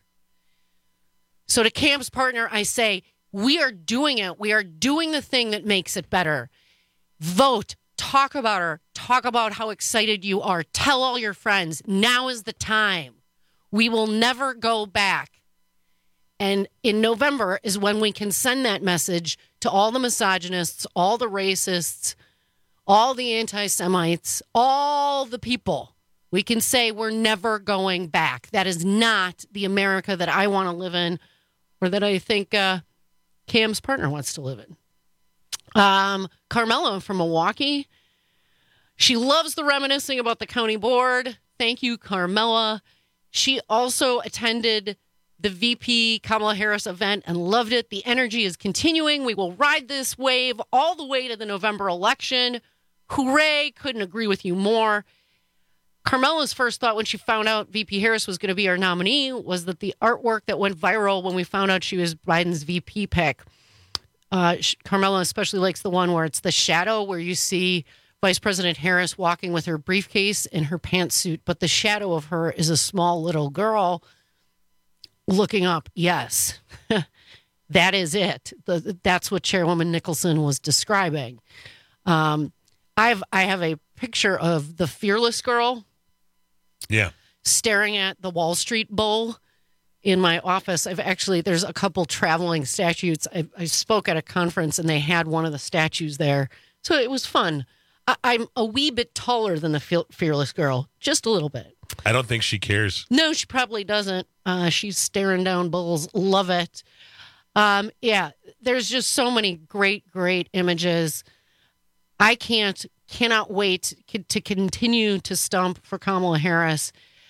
So to Cam's partner, I say, we are doing it. We are doing the thing that makes it better. Vote. Talk about her. Talk about how excited you are. Tell all your friends. Now is the time. We will never go back. And in November is when we can send that message to all the misogynists, all the racists, all the anti-Semites, all the people. We can say we're never going back. That is not the America that I want to live in, or that I think uh, Cam's partner wants to live in. Um, Carmela from Milwaukee. She loves the reminiscing about the county board. Thank you, Carmela. She also attended the V P Kamala Harris event and loved it. The energy is continuing. We will ride this wave all the way to the November election. Hooray. Couldn't agree with you more. Carmela's first thought when she found out V P Harris was going to be our nominee was that the artwork that went viral when we found out she was Biden's V P pick. Uh, Carmela especially likes the one where it's the shadow, where you see Vice President Harris walking with her briefcase in her pantsuit, but the shadow of her is a small little girl looking up. Yes, that is it. The, that's what Chairwoman Nicholson was describing. Um, I've I have a picture of the fearless girl. Yeah, staring at the Wall Street bull in my office. I've actually, there's a couple traveling statues. I, I spoke at a conference and they had one of the statues there. So it was fun. I, I'm a wee bit taller than the fe- fearless girl, just a little bit. I don't think she cares. No, she probably doesn't. Uh, she's staring down bulls. Love it. Um, yeah, there's just so many great, great images. I can't, cannot wait to continue to stump for Kamala Harris.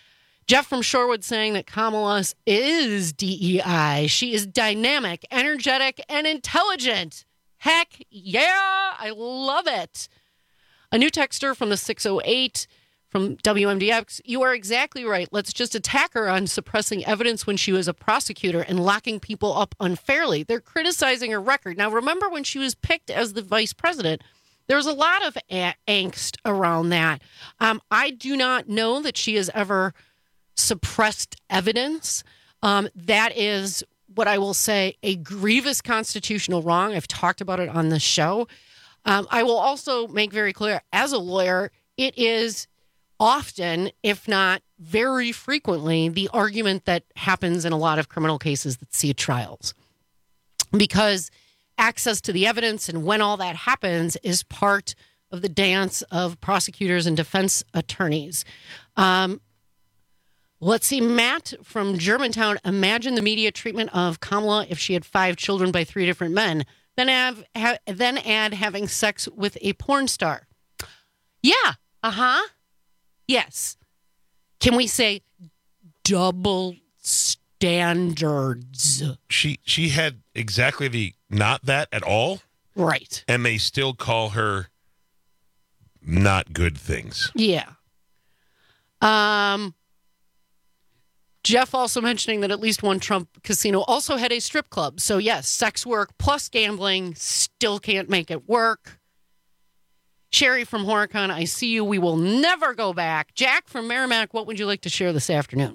Jeff from Shorewood saying that Kamala is D E I. She is dynamic, energetic, and intelligent. Heck yeah, I love it. A new texter from the six oh eight from W M D X. You are exactly right. Let's just attack her on suppressing evidence when she was a prosecutor and locking people up unfairly. They're criticizing her record. Now, remember when she was picked as the vice president, there was a lot of a- angst around that. Um, I do not know that she has ever suppressed evidence. Um, that is what I will say, a grievous constitutional wrong. I've talked about it on the show. Um, I will also make very clear, as a lawyer, it is often, if not very frequently, the argument that happens in a lot of criminal cases that see trials. Because access to the evidence and when all that happens is part of the dance of prosecutors and defense attorneys. Um, Let's see, Matt from Germantown. Imagine the media treatment of Kamala if she had five children by three different men. Then have, ha, then add having sex with a porn star. Yeah. Uh-huh. Yes. Can we say double standards? She she had exactly the not that at all. Right. And they still call her not good things. Yeah. Um... Jeff also mentioning that at least one Trump casino also had a strip club. So, yes, sex work plus gambling still can't make it work. Sherry from Horicon, I see you. We will never go back. Jack from Merrimack, what would you like to share this afternoon?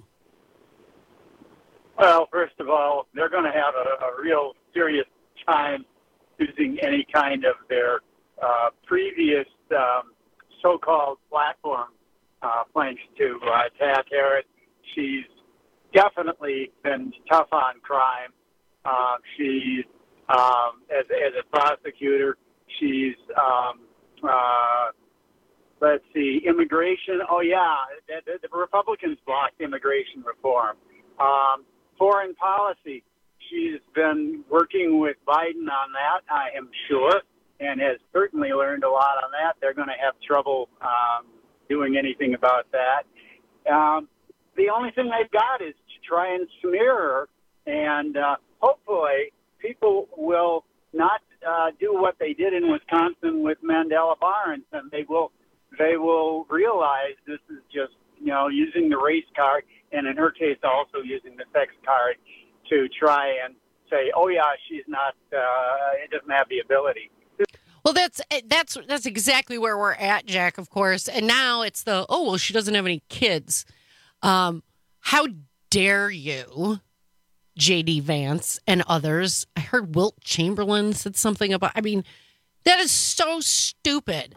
Well, first of all, they're going to have a, a real serious time using any kind of their uh, previous um, so-called platform uh, planks to uh, attack Harris. She's definitely been tough on crime. Uh, she's, um, as, as a prosecutor, she's, um, uh, let's see, immigration. Oh, yeah, the, the, the Republicans blocked immigration reform. Um, foreign policy, she's been working with Biden on that, I am sure, and has certainly learned a lot on that. They're going to have trouble um, doing anything about that. Um, the only thing they've got is to try and smear her, and uh, hopefully people will not uh, do what they did in Wisconsin with Mandela Barnes, and they will they will realize this is just, you know, using the race card, and in her case also using the sex card to try and say, oh yeah, she's not, uh, it doesn't have the ability. Well, that's that's that's exactly where we're at, Jack, of course. And now it's the, oh, well, she doesn't have any kids. Um, how dare you, J D Vance and others? I heard Wilt Chamberlain said something about, I mean, that is so stupid.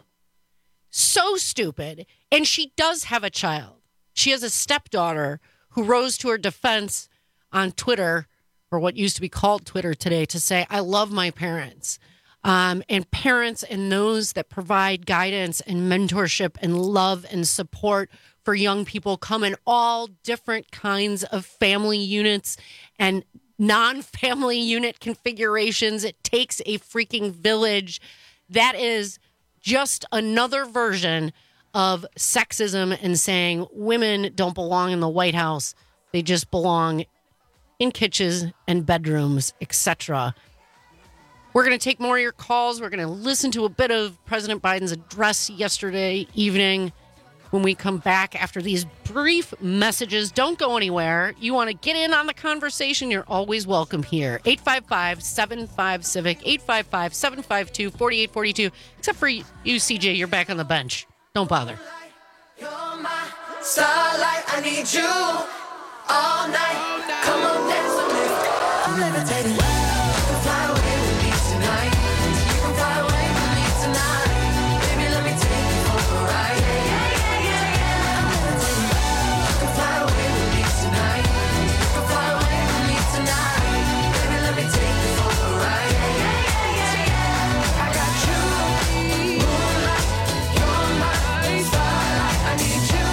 So stupid. And she does have a child. She has a stepdaughter who rose to her defense on Twitter, or what used to be called Twitter today, to say, I love my parents. Um, and parents and those that provide guidance and mentorship and love and support for young people come in all different kinds of family units and non-family unit configurations. It takes a freaking village. That is just another version of sexism and saying women don't belong in the White House. They just belong in kitchens and bedrooms, et cetera. We're going to take more of your calls. We're going to listen to a bit of President Biden's address yesterday evening when we come back after these brief messages. Don't go anywhere. You want to get in on the conversation, you're always welcome here. eight five five, seven five, CIVIC, eight five five, seven five two, four eight four two. Except for you, C J, you're back on the bench. Don't bother. You're my starlight, I need you all night. Come on, dance with me. I'm levitating. You can fly away with me tonight. You can fly away with me tonight. Baby, let me take you for a ride. Yeah, yeah, yeah, yeah. I'm levitating. You can fly away with me tonight. You can fly away with me tonight. Baby, let me take you for a ride. Yeah, yeah, yeah, yeah. I got you, moonlight. You're my starlight. I need you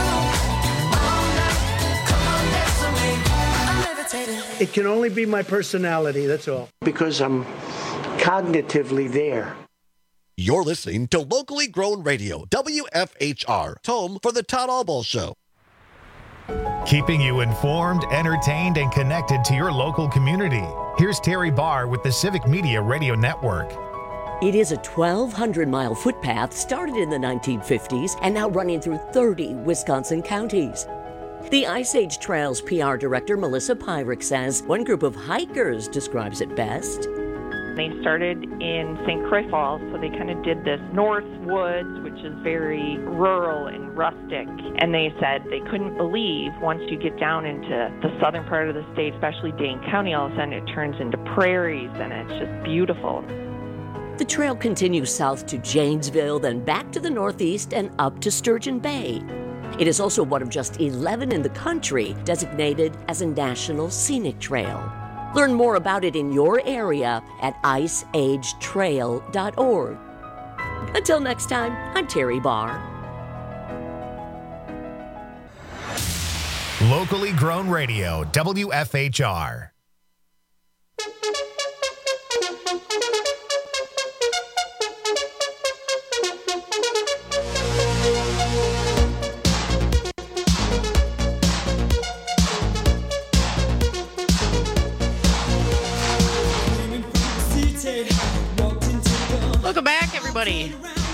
all night. Come on, dance with me. I'm levitating. It can only be my personality, that's all. Because I'm cognitively there. You're listening to locally grown radio, W F H R, home for the Todd Albaugh Show. keeping you informed, entertained, and connected to your local community. Here's Terry Barr with the Civic Media Radio Network. It is a twelve hundred mile footpath started in the nineteen fifties and now running through thirty Wisconsin counties. The Ice Age Trails P R director Melissa Pyrick says one group of hikers describes it best. They started in Saint Croix Falls, so they kind of did this North Woods, which is very rural and rustic. And they said they couldn't believe once you get down into the southern part of the state, especially Dane County, all of a sudden it turns into prairies and it's just beautiful. The trail continues south to Janesville, then back to the northeast and up to Sturgeon Bay. It is also one of just eleven in the country designated as a National Scenic Trail. Learn more about it in your area at ice age trail dot org. Until next time, I'm Terry Barr. Locally grown radio, W F H R. Welcome back, everybody.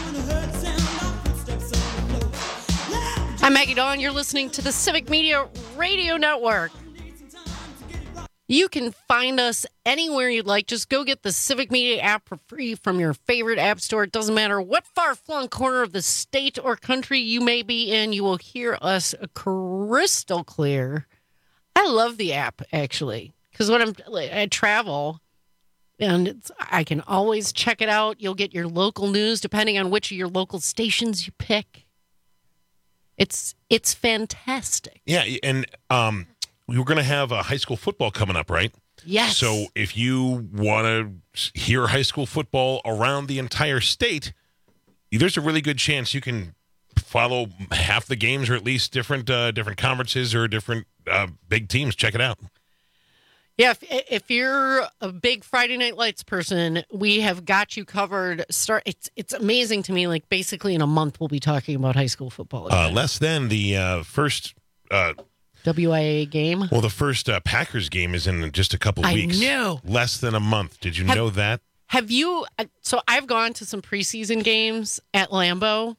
I'm Maggie Dawn. You're listening to the Civic Media Radio Network. You can find us anywhere you'd like. Just go get the Civic Media app for free from your favorite app store. It doesn't matter what far-flung corner of the state or country you may be in. You will hear us crystal clear. I love the app, actually, because when I'm, I travel... And it's, I can always check it out. You'll get your local news depending on which of your local stations you pick. It's it's fantastic. Yeah, and um, we were going to have a high school football coming up, right? Yes. So if you want to hear high school football around the entire state, there's a really good chance you can follow half the games, or at least different uh, different conferences or different uh, big teams. Check it out. Yeah, if, if you're a big Friday Night Lights person, we have got you covered. Start. It's it's amazing to me. Like basically in a month, we'll be talking about high school football again. Uh, less than the uh, first uh, W I A game. Well, the first uh, Packers game is in just a couple I weeks. know. Less than a month. Did you Have- know that? Have you? uh, So I've gone to some preseason games at Lambeau.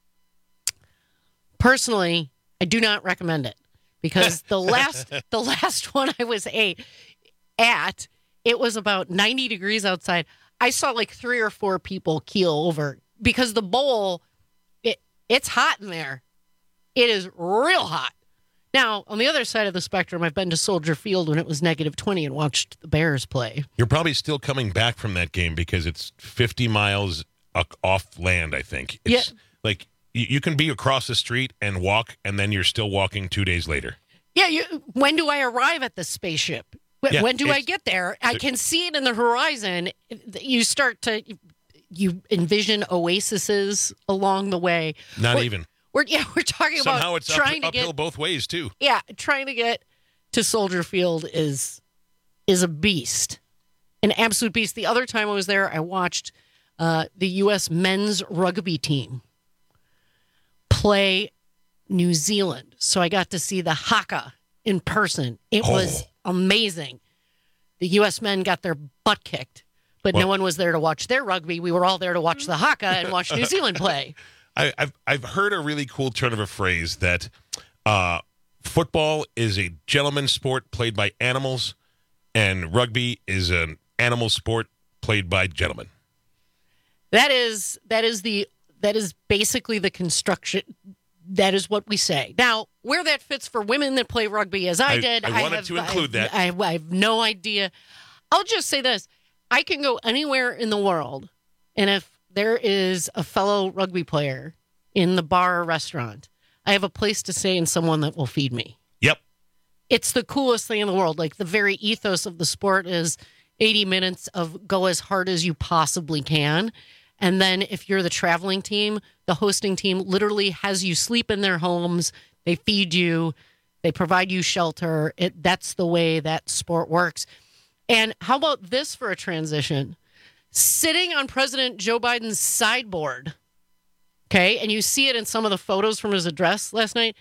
Personally, I do not recommend it because the last the last one I was a, at, it was about ninety degrees outside. I saw like three or four people keel over because the bowl, it it's hot in there. It is real hot. Now, on the other side of the spectrum, I've been to Soldier Field when it was negative twenty and watched the Bears play. You're probably still coming back from that game because it's fifty miles off land, I think. It's yeah. like you, you can be across the street and walk, and then you're still walking two days later. Yeah. You, when do I arrive at the spaceship? When, Yeah, when do I it's- get there? I can see it in the horizon. You start to, you envision oases along the way. Not We're- even. We're yeah, we're talking Somehow about it's up, trying to uphill get both ways, too. yeah, trying to get to Soldier Field is is a beast, an absolute beast. The other time I was there, I watched uh, the U S men's rugby team play New Zealand, so I got to see the haka in person. It Oh. was amazing. The U S men got their butt kicked, but no Well- one was there to watch their rugby. We were all there to watch the haka and watch New Zealand play. I, I've I've heard a really cool turn of a phrase that uh, football is a gentleman's sport played by animals, and rugby is an animal sport played by gentlemen. That is that is the that is basically the construction. That is what we say. Now, where that fits for women that play rugby, as I, I- did, I wanted have, to include I, that. I, I have no idea. I'll just say this: I can go anywhere in the world, and if there is a fellow rugby player in the bar or restaurant, I have a place to stay and someone that will feed me. Yep. It's the coolest thing in the world. Like the very ethos of the sport is eighty minutes of go as hard as you possibly can. And then if you're the traveling team, the hosting team literally has you sleep in their homes. They feed you. They provide you shelter. It, that's the way that sport works. And how about this for a transition? Sitting on President Joe Biden's sideboard, okay, and you see it in some of the photos from his address last night,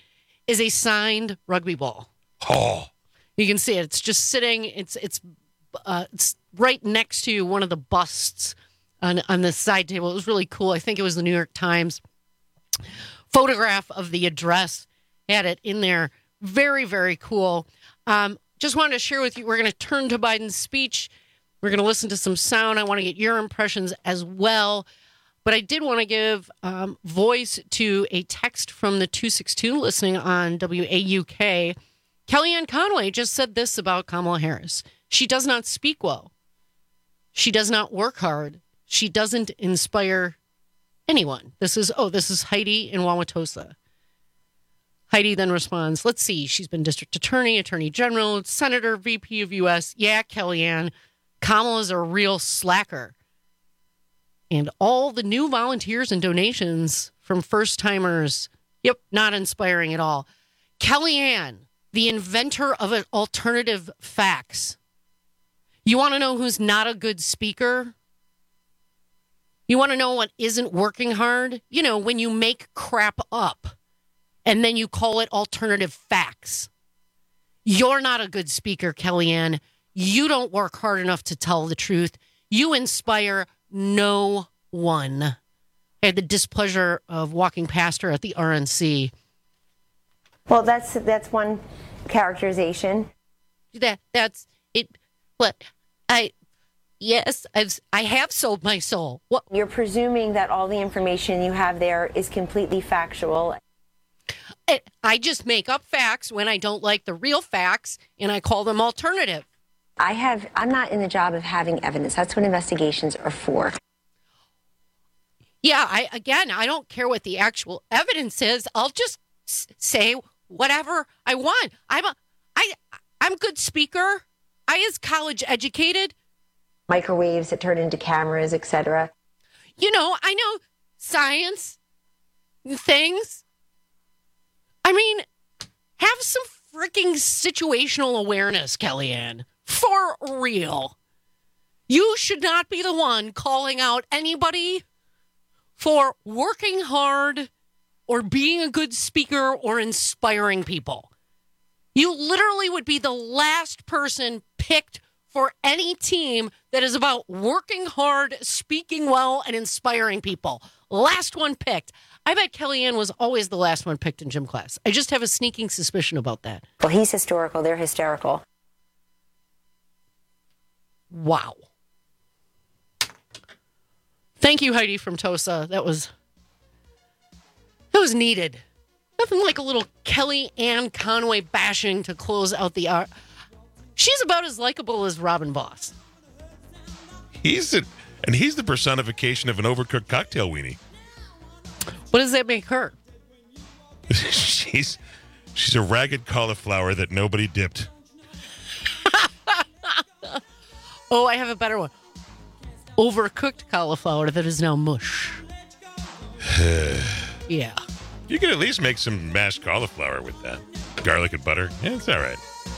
is a signed rugby ball. Oh. You can see it. It's just sitting. It's it's uh, it's right next to one of the busts on on the side table. It was really cool. I think it was the New York Times photograph of the address. Had it in there. Very, very cool. Um, just wanted to share with you, we're going to turn to Biden's speech. We're going to listen to some sound. I want to get your impressions as well. But I did want to give um, voice to a text from the two six two listening on W A U K. Kellyanne Conway just said this about Kamala Harris. She does not speak well. She does not work hard. She doesn't inspire anyone. This is, oh, this is Heidi in Wauwatosa. Heidi then responds, let's see, she's been district attorney, attorney general, senator, V P of U S. Yeah, Kellyanne, Kamala's a real slacker. And all the new volunteers and donations from first-timers, yep, not inspiring at all. Kellyanne, the inventor of an alternative facts. You want to know who's not a good speaker? You want to know what isn't working hard? You know, when you make crap up and then you call it alternative facts. You're not a good speaker, Kellyanne. You don't work hard enough to tell the truth. You inspire no one. I had the displeasure of walking past her at the R N C. Well, that's that's one characterization. That that's it. But I, yes, I've I have sold my soul. What? You're presuming that all the information you have there is completely factual. I, I just make up facts when I don't like the real facts, and I call them alternative. I have. I'm not in the job of having evidence. That's what investigations are for. Yeah, I again, I don't care what the actual evidence is. I'll just s- say whatever I want. I'm a, I, I'm a good speaker. I is college educated. Microwaves that turn into cameras, et cetera. You know, I know science things. I mean, have some freaking situational awareness, Kellyanne. For real. You should not be the one calling out anybody for working hard or being a good speaker or inspiring people. You literally would be the last person picked for any team that is about working hard, speaking well, and inspiring people. Last one picked. I bet Kellyanne was always the last one picked in gym class. I just have a sneaking suspicion about that. Well, he's historical. They're hysterical. Wow. Thank you, Heidi from Tosa. That was that was needed. Nothing like a little Kellyanne Conway bashing to close out the hour. She's about as likable as Robin Voss. He's a, and he's the personification of an overcooked cocktail weenie. What does that make her? she's she's a ragged cauliflower that nobody dipped. Oh, I have a better one. Overcooked cauliflower that is now mush. Yeah. You could at least make some mashed cauliflower with that. Garlic and butter. Yeah, it's all right.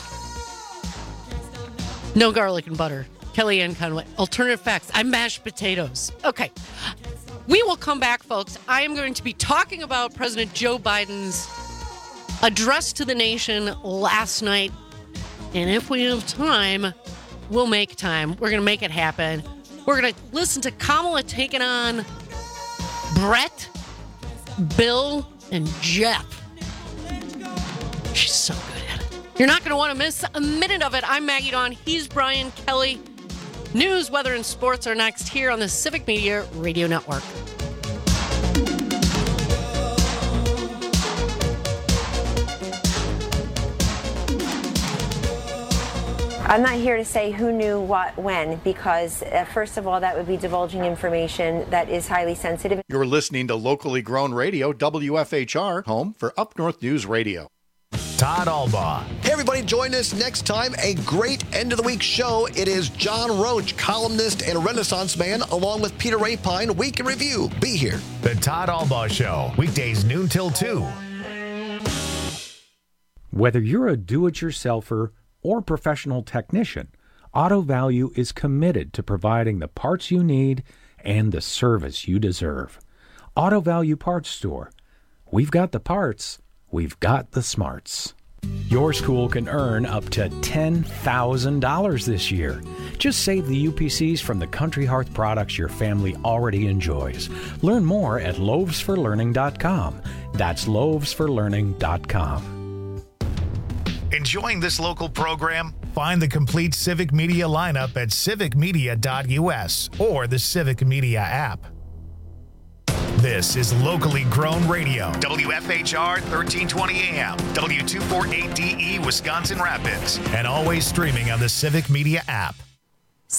No garlic and butter. Kellyanne Conway. Alternative facts. I mashed potatoes. Okay. We will come back, folks. I am going to be talking about President Joe Biden's address to the nation last night. And if we have time, we'll make time. We're going to make it happen. We're going to listen to Kamala taking on Brett, Bill, and Jeff. She's so good at it. You're not going to want to miss a minute of it. I'm Maggie Dawn. He's Brian Kelly. News, weather, and sports are next here on the Civic Media Radio Network. I'm not here to say who knew what when, because uh, first of all, that would be divulging information that is highly sensitive. You're listening to locally grown radio, W F H R, home for Up North News Radio. Todd Albaugh. Hey, everybody, join us next time. A great end of the week show. It is John Roach, columnist and Renaissance man, along with Peter Rapine. Week in Review. Be here. The Todd Albaugh Show, weekdays noon till two. Whether you're a do-it-yourselfer or professional technician, Auto Value is committed to providing the parts you need and the service you deserve. Auto Value Parts Store. We've got the parts. we've got the smarts. Your school can earn up to ten thousand dollars this year. Just save the U P Cs from the Country Hearth products your family already enjoys. Learn more at loaves for learning dot com. That's loaves for learning dot com. Enjoying this local program? Find the complete Civic Media lineup at civic media dot U S or the Civic Media app. This is locally grown radio. W F H R thirteen twenty A M, W two forty-eight D E, Wisconsin Rapids, and always streaming on the Civic Media app.